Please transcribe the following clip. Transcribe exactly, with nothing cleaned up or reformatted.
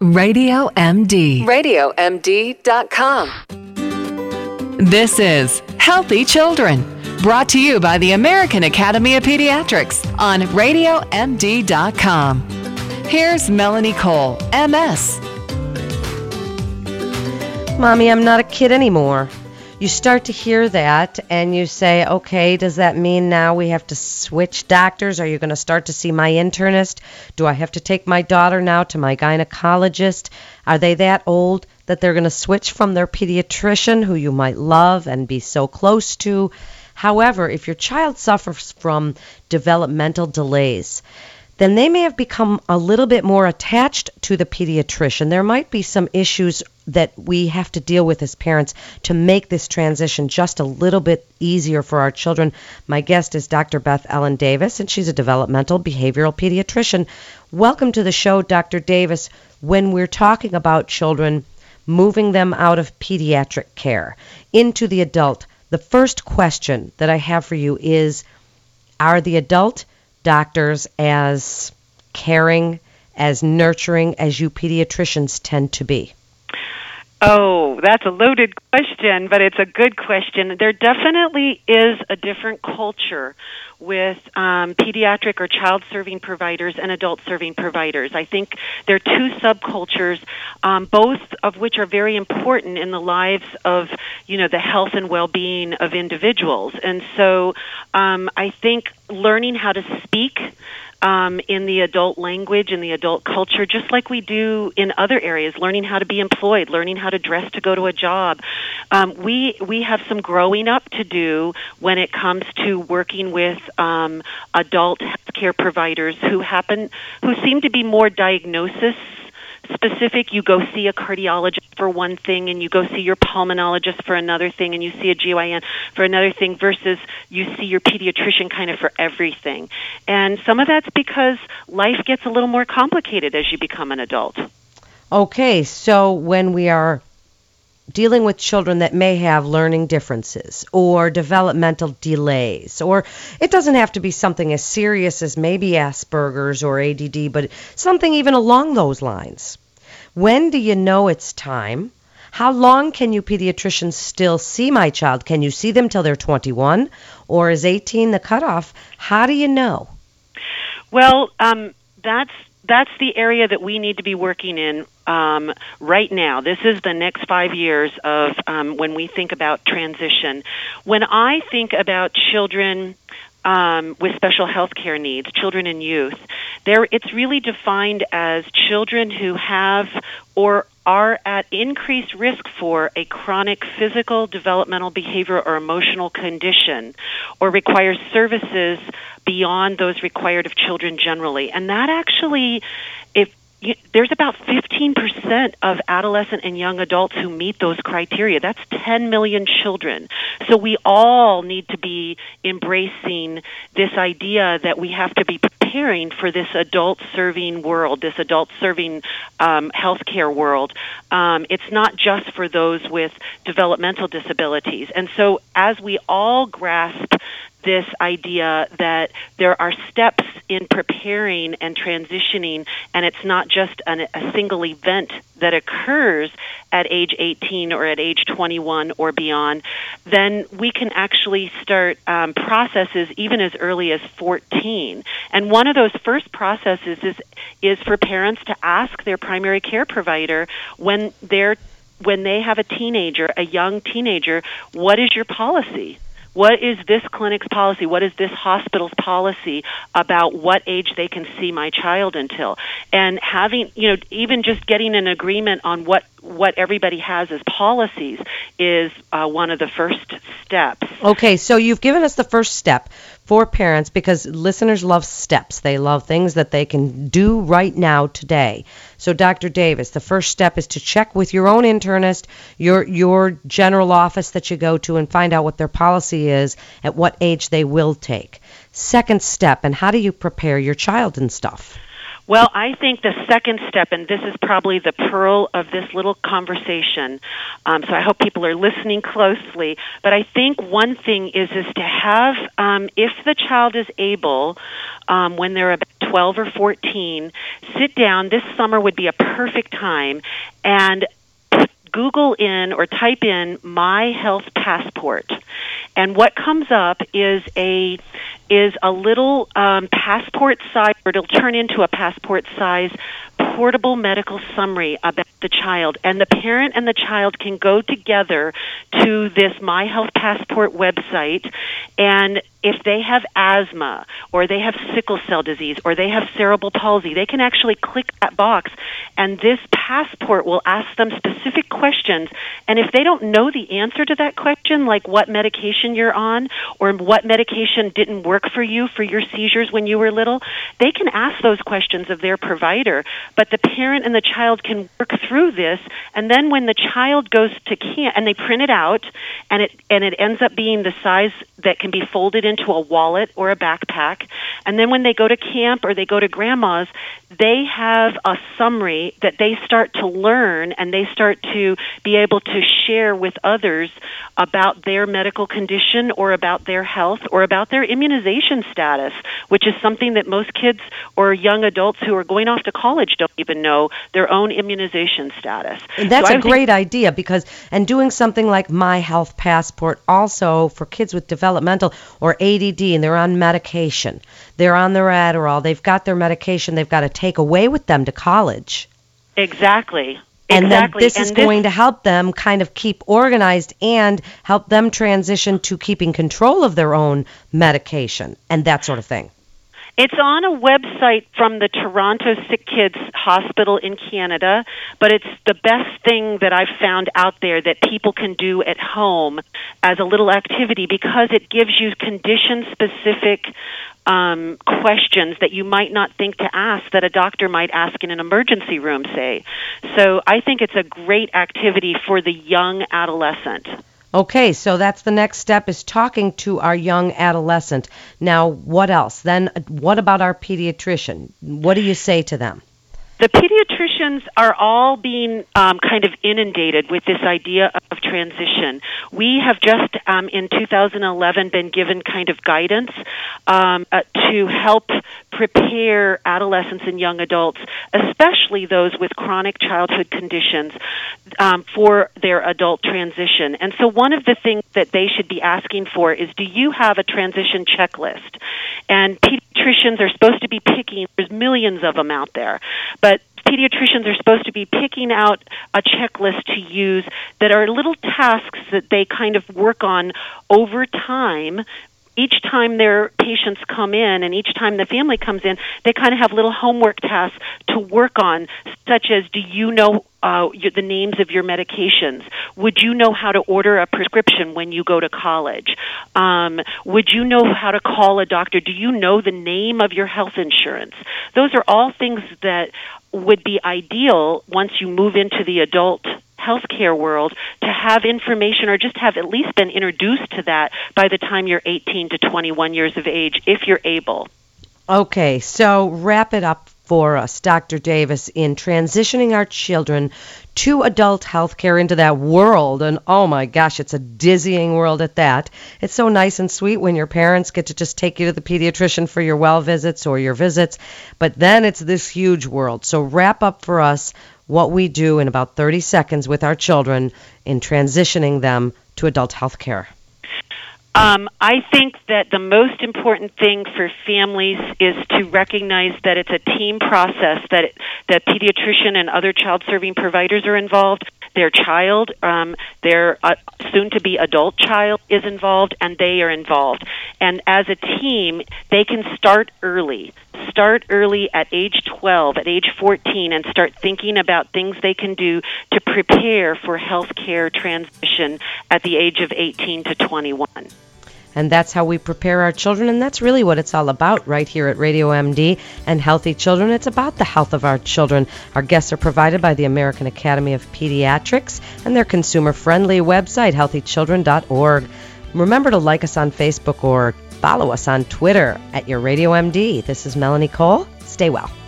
Radio M D. radio m d dot com. This is Healthy Children, brought to you by the American Academy of Pediatrics on radio m d dot com. Here's Melanie Cole, M S. Mommy, I'm not a kid anymore. You start to hear that and you say, okay, does that mean now we have to switch doctors? Are you going to start to see my internist? Do I have to take my daughter now to my gynecologist? Are they that old that they're going to switch from their pediatrician, who you might love and be so close to? However, if your child suffers from developmental delays, then they may have become a little bit more attached to the pediatrician. There might be some issues that we have to deal with as parents to make this transition just a little bit easier for our children. My guest is Doctor Beth Ellen Davis, and she's a developmental behavioral pediatrician. Welcome to the show, Doctor Davis. When we're talking about children, moving them out of pediatric care into the adult, the first question that I have for you is, are the adult doctors as caring, as nurturing as you pediatricians tend to be? Oh, that's a loaded question, but it's a good question. There definitely is a different culture with um, pediatric or child-serving providers and adult-serving providers. I think there are two subcultures, um, both of which are very important in the lives of, you know, the health and well-being of individuals. And so um, I think learning how to speak Um, in the adult language, in the adult culture, just like we do in other areas, learning how to be employed, learning how to dress to go to a job. Um, we we have some growing up to do when it comes to working with um, adult healthcare providers who happen, who seem to be more diagnosis specific. You go see a cardiologist for one thing, and you go see your pulmonologist for another thing, and you see a G Y N for another thing, versus you see your pediatrician kind of for everything. And some of that's because life gets a little more complicated as you become an adult. Okay, so when we are dealing with children that may have learning differences or developmental delays, or it doesn't have to be something as serious as maybe Asperger's or A D D, but something even along those lines. When do you know it's time? How long can you pediatricians still see my child? Can you see them till they're twenty-one, or is eighteen the cutoff? How do you know? Well, um, that's that's the area that we need to be working in um, right now. This is the next five years of um, when we think about transition. When I think about children um, with special health care needs, children and youth, there it's really defined as children who have or are at increased risk for a chronic physical, developmental, behavioral, or emotional condition, or requires services beyond those required of children generally. And that actually, if you, there's about fifteen percent of adolescent and young adults who meet those criteria. That's ten million children. So we all need to be embracing this idea that we have to be preparing for this adult-serving world, this adult-serving um, healthcare world. Um, it's not just for those with developmental disabilities. And so as we all grasp this idea that there are steps in preparing and transitioning, and it's not just an, a single event that occurs at age eighteen or at age twenty-one or beyond, then we can actually start um, processes even as early as fourteen. And one of those first processes is is for parents to ask their primary care provider when they're when they have a teenager, a young teenager, what is your policy? What is this clinic's policy? What is this hospital's policy about what age they can see my child until? And having, you know, even just getting an agreement on what, what everybody has as policies is uh, one of the first steps. Okay, so you've given us the first step for parents, because listeners love steps. They love things that they can do right now today. So Doctor Davis, the first step is to check with your own internist, your your general office that you go to, and find out what their policy is, at what age they will take. Second step, and how do you prepare your child and stuff? Well, I think the second step, and this is probably the pearl of this little conversation, um, so I hope people are listening closely, but I think one thing is is to have, um, if the child is able, um, when they're about twelve or fourteen, sit down. This summer would be a perfect time, and Google in or type in My Health Passport. And what comes up is a is a little um, passport size, or it'll turn into a passport size portable medical summary about the child. And the parent and the child can go together to this My Health Passport website, and if they have asthma, or they have sickle cell disease, or they have cerebral palsy, they can actually click that box, and this passport will ask them specific questions. And if they don't know the answer to that question, like what medication you're on, or what medication didn't work for you for your seizures when you were little, they can ask those questions of their provider. But the parent and the child can work through this, and then when the child goes to camp, and they print it out, and it and it ends up being the size that can be folded into a wallet or a backpack, and then when they go to camp or they go to grandma's, they have a summary that they start to learn, and they start to be able to share with others about their medical condition, or about their health, or about their immunization status, which is something that most kids or young adults who are going off to college don't even know their own immunization status. That's so a great idea, because, and doing something like My Health Passport also for kids with developmental or A D D, and they're on medication. They're on their Adderall. They've got their medication they've got to take away with them to college. Exactly. And exactly. then this and is this, going to help them kind of keep organized and help them transition to keeping control of their own medication and that sort of thing. It's on a website from the Toronto Sick Kids Hospital in Canada, but it's the best thing that I've found out there that people can do at home as a little activity, because it gives you condition-specific um, questions that you might not think to ask, that a doctor might ask in an emergency room, say. So I think it's a great activity for the young adolescent. Okay, so that's the next step, is talking to our young adolescent. Now, what else? Then what about our pediatrician? What do you say to them? The pediatricians are all being um, kind of inundated with this idea of transition. We have just, um, in two thousand eleven, been given kind of guidance um, uh, to help prepare adolescents and young adults, especially those with chronic childhood conditions, um, for their adult transition. And so one of the things that they should be asking for is, do you have a transition checklist? And pediatricians are supposed to be picking, there's millions of them out there, but pediatricians are supposed to be picking out a checklist to use that are little tasks that they kind of work on over time. Each time their patients come in, and each time the family comes in, they kind of have little homework tasks to work on, such as, do you know uh, your, the names of your medications? Would you know how to order a prescription when you go to college? Um, would you know how to call a doctor? Do you know the name of your health insurance? Those are all things that would be ideal once you move into the adult healthcare world, to have information, or just have at least been introduced to that by the time you're eighteen to twenty-one years of age, if you're able. Okay, so wrap it up for us, Doctor Davis, in transitioning our children to adult healthcare, into that world. And oh my gosh, it's a dizzying world at that. It's so nice and sweet when your parents get to just take you to the pediatrician for your well visits or your visits, but then it's this huge world. So wrap up for us what we do in about thirty seconds with our children in transitioning them to adult health care. Um, I think that the most important thing for families is to recognize that it's a team process, that it, that pediatrician and other child-serving providers are involved, their child, um, their uh, soon-to-be adult child is involved, and they are involved. And as a team, they can start early. Start early at age twelve, at age fourteen, and start thinking about things they can do to prepare for healthcare transition at the age of eighteen to twenty-one. And that's how we prepare our children, and that's really what it's all about right here at Radio M D and Healthy Children. It's about the health of our children. Our guests are provided by the American Academy of Pediatrics and their consumer-friendly website, healthy children dot org. Remember to like us on Facebook or follow us on Twitter at Your Radio M D. This is Melanie Cole. Stay well.